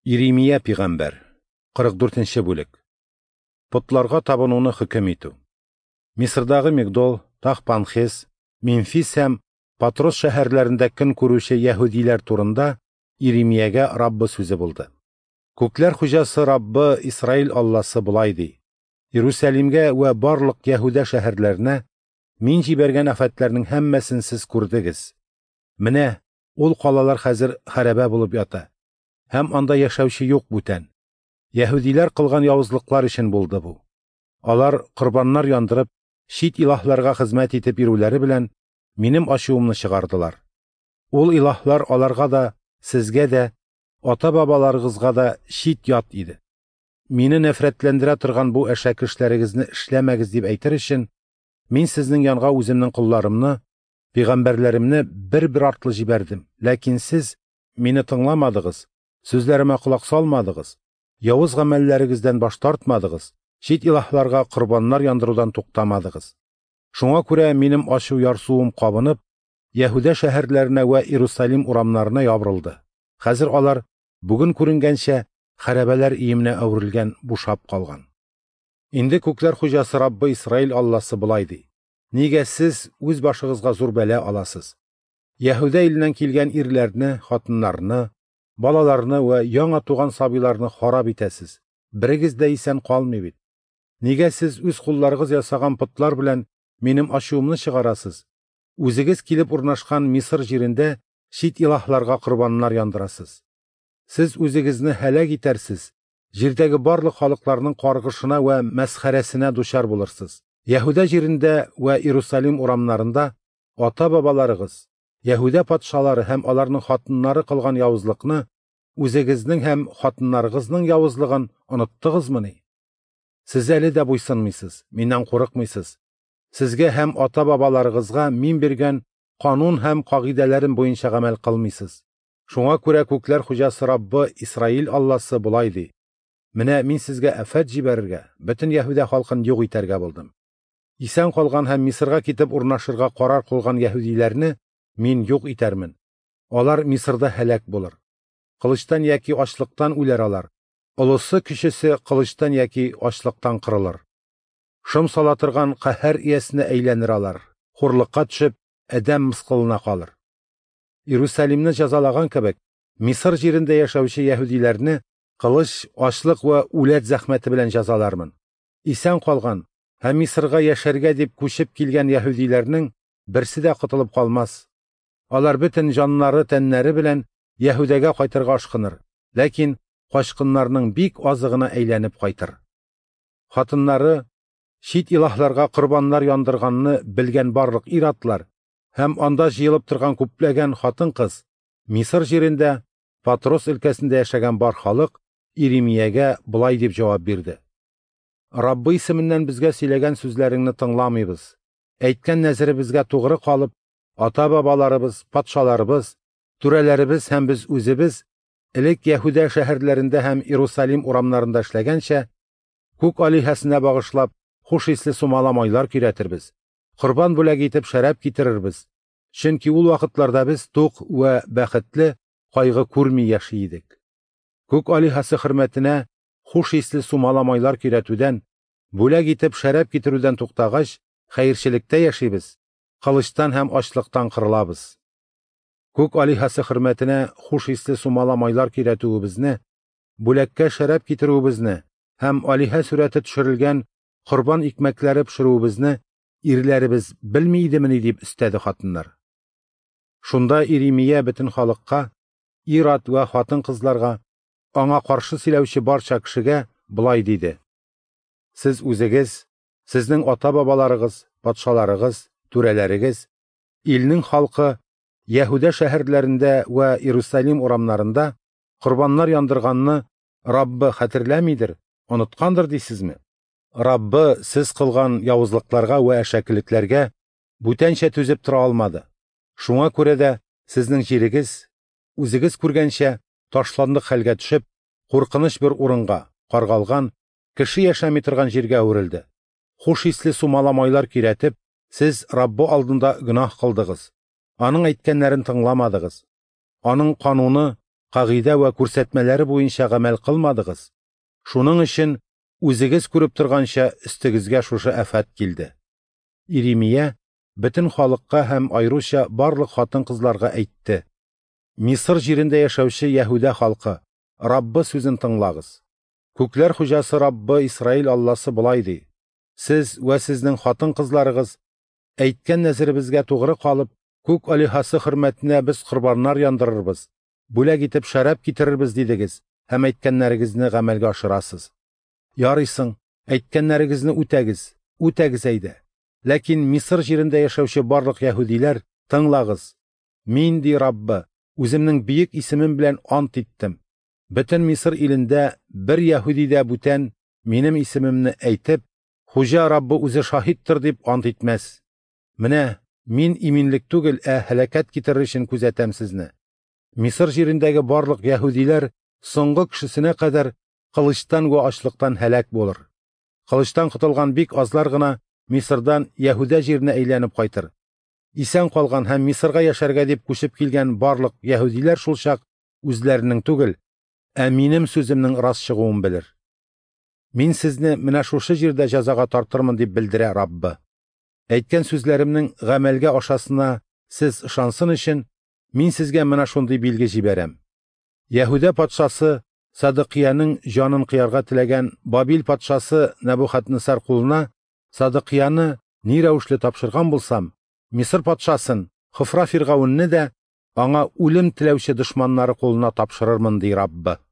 Иеремия пигамбәр 44-нче бүлек. Потларга табынуны хөкем итү. Мисырдагы Мигдол, Тахпанхес, Мемфис һәм Патрос шәһәрләрендә көн күрүче яһүдиләр турында Иеремиягә Раббы сүзе булды. Күкләр хуҗасы Раббы Исраил Алласы булай ди: Иерусалимгә вә барлык Яһүдә шәһәрләренә мин җибәргән афәтләрнең һәммәсен сез күрдегез. Менә ул калалар хәзер хәрабә булып ята. Һәм анда яшәүче юк бүтән. Яһүдиләр кылган явызлыклар өчен булды бу. Алар корбаннар яндырып, шит илаһларга хезмәт итеп йөрүләре белән минем ачуымны чыгардылар. Ул илаһлар аларга да, сезгә дә, ата-бабаларыгызга да шит ят иде. Мине нәфрәтләндерә торган бу әшәк эшләрегезне эшләмәгез дип әйтер өчен, мин сезнең янга үземнең кулларымны, пигамбәрләремне бер-бер артлы җибәрдем. Ләкин сез мине тыңламадыгыз, сүзләремә колак салмадыгыз, явыз гамәлләрегездән баш тартмадыгыз, шит илаһларга корбаннар яндырудан туктамадыгыз. Шуңа күрә минем ачу ярсуым кабынып, Яһүдә шәһәрләренә вә Иерусалим урамнарына ябрылды. Хәзер алар бүген күренгәнчә хәрабәләр иеменә әверелгән, бушап калган. Инде күкләр хуҗасы Раббы Исраил Алласы булай ди: Нигә сез үз башыгызга зур бәла аласыз? Яһүдә иленнән килгән ирләрне, хатыннарны, балаларны вә яңа туган сабыйларны харап итәсез. Берегез дә исән калмый бит. Нигә сез үз кулларыгыз ясаган путлар белән минем ачуымны чыгарасыз? Үзегез килеп урнашкан Мисыр җирендә шит илаһларга корбаннар яндырасыз. Сез үзегезне һәлак итәрсез. Җирдәге барлык халыкларның каргышына вә мәсхәрәсенә дучар булырсыз. Яһүдә җирендә вә Иерусалим урамнарында ата-бабаларыгыз, Яһүдә патшалары һәм аларның хатыннары кылган явызлыкны, үзегезнең һәм хатыннарыгызның явызлыгын оныттыгызмыни? Сез әле дә буйсынмыйсыз, миннән курыкмыйсыз. Сезгә һәм ата-бабаларыгызга мин биргән канун һәм кагыйдәләрем буенча гамәл кылмыйсыз. Шуңа күрә күкләр хуҗасы Раббы Исраил Алласы булай ди: Менә мин сезгә афәт җибәрергә, бөтен Яһүдә халкын юк итәргә булдым. Исән калган һәм Мисырга китеп урнашырга карар кылган яһүдиләрне мин юк итәрмен. Алар Мисырда һәлак булыр. Кылычтан яки ачлыктан үләр алар. Олысы кечесе кылычтан яки ачлыктан кырылыр. Шым сала торган каһәр иясенә әйләнер алар. Хурлыкка төшеп, адәм мыскылына калыр. Иерусалимне җәзалаган кебек, Мисыр җирендә яшәүче яһүдиләрне кылыч, ачлык вә үләт зәхмәте белән җәзалармын. Исән калган һәм Мисырга яшәргә дип күчеп килгән яһүдиләрнең берсе дә котылып калмас. Алар бөтен җаннары, тәннәре белән Яһүдәгә кайтырга ашкыныр, ләкин качкыннарның бик азыгына әйләнеп кайтыр. Хатыннары шит илаһларга корбаннар яндырганны белгән барлык ир-атлар һәм анда җыелып торган күпләгән хатын-кыз, Мисыр җирендә, Патрос өлкәсендә яшәгән бар халык Иеремиягә булай дип җавап бирде: Раббы исеменнән безгә сөйләгән сүзләреңне тыңламыйбыз. Әйткән нәзеребезгә тугры калып, ата-бабаларыбыз, патшаларыбыз, түрәләребез һәм без үзебез элек Яһүдә шәһәрләрендә һәм Иерусалим урамнарында эшләгәнчә, күк алиһәсенә багышлап, хуш исле сумала майлар кирәтербез. Корбан бүләк итеп шәраб китерербез. Чөнки ул вакытларда без тук вә бәхетле, кайгы күрми яши идек. Күк алиһәсе хөрмәтенә хуш исле сумала майлар кирәтүдән, бүләк итеп шәраб китерүдән туктагач, хәерчелектә яшибез. Кылычтан һәм ачлыктан кырылабыз. Күк алиһәсе хөрмәтенә хуш исле сумала майлар кирәтүебезне, бүләккә шәраб китерүебезне һәм алиһә сүрәте төшерелгән корбан икмәкләре пешерүебезне ирләребез белми идемени дип өстәде хатыннар. Шунда Иеремия бөтен халыкка, ир-ат вә хатын-кызларга, аңа каршы сөйләүче барча кешегә булай диде: Сез үзегез, сезнең ата-бабаларыгыз, патшаларыгыз, түрәләрегез, илнең халкы Яһүдә шәһәрләрендә вә Иерусалим урамнарында корбаннар яндырганны Раббы хәтерләмидер, оныткандыр дисезме? Раббы сез кылган явызлыкларга вә әшәкелекләргә бүтәнчә түзеп тора алмады. Шуңа күрә дә сезнең җирегез, үзегез күргәнчә, ташландык хәлгә төшеп, куркыныч бер урынга, каргалган, кеше яшәми торган җиргә әверелде. Хуш исле сумала майлар кирәтеп, сез Раббы алдында гөнаһ кылдыгыз. Аның әйткәннәрен тыңламадыгыз. Аның кануны, кагыйдә ва күрсәтмәләре буенча гамәл кылмадыгыз. Шуның өчен үзегез күреп торганча өстегезгә шушы афат килде. Иремия бөтен халыкка һәм айруча барлык хатын-кызларга әйтте: Мисыр җирендә яшәүче Яһүдә халкы, Раббы сүзен тыңлагыз. Күкләр хуҗасы Раббы Исраил Алласы булай ди: Сез вә сезнең хатын-кызларыгыз әйткән нәзеребезгә тугры калып, күк алиһасы хөрмәтенә без корбаннар яндырырбыз, бүләк итеп шәраб китерербез дидегез һәм әйткәннәрегезне гамәлгә ашырасыз. Ярыйсың, әйткәннәрегезне үтәгез әйдә. Ләкин Мисыр җирендә яшәүче барлык яһүдиләр, тыңлагыз. Мин ди Раббы, үземнең биек исемем белән ант иттем. Бөтен Мисыр илендә бер яһүди дә бүтән минем исемемне әйтеп, Хуҗа Раббы үзе шаһиттер дип ант итмәс. Менә мин иминлек түгел, һәлакәт китерер өчен күзәтәм сезне. Мисыр җирендәге барлык яһүдиләр соңгы кешесенә кадәр кылычтан ва ачлыктан һәлак булыр. Кылычтан котылган бик азлар гына Мисырдан Яһүдә җиренә әйләнеп кайтыр. Исән калган һәм Мисырга яшәргә дип күчеп килгән барлык яһүдиләр шул чак үзләренең түгел, минем сүземнең рас чыгуын белер. Мин сезне менә шушы җирдә җәзага тартырмын дип белдерә Раббы. Әйткән сүзләремнең гамәлгә ашасына сез ышансын өчен, мин сезгә менә шундый билге җибәрәм. Яһүдә патшасы Садыкияның җанын кыярга теләгән Бабил патшасы Нәбухаднесар кулына Садыкияны ни рәвешле тапшырган булсам, Мисыр патшасын, Хофра Фиргавынны да аңа үлем теләүче дошманнары кулына тапшырырмын ди Раббы.